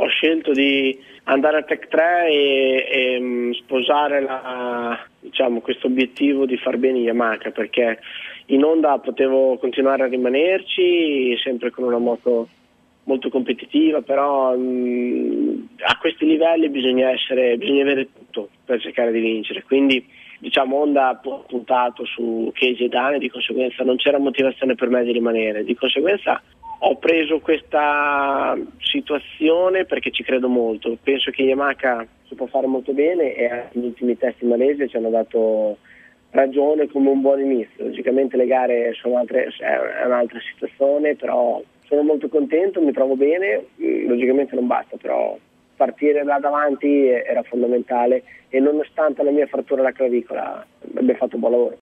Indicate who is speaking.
Speaker 1: scelto di andare a Tech 3 e sposare questo obiettivo di far bene Yamaha, perché in Honda potevo continuare a rimanerci sempre con una moto molto competitiva, però a questi livelli bisogna avere tutto per cercare di vincere, quindi Honda ha puntato su Casey e Dane, di conseguenza non c'era motivazione per me di rimanere, di conseguenza ho preso questa situazione perché ci credo molto, penso che Yamaha si può fare molto bene e gli ultimi test in Malesia ci hanno dato ragione come un buon inizio. Logicamente le gare è un'altra situazione, però sono molto contento, mi trovo bene, logicamente non basta, però partire là davanti era fondamentale e nonostante la mia frattura alla clavicola abbiamo fatto un buon lavoro.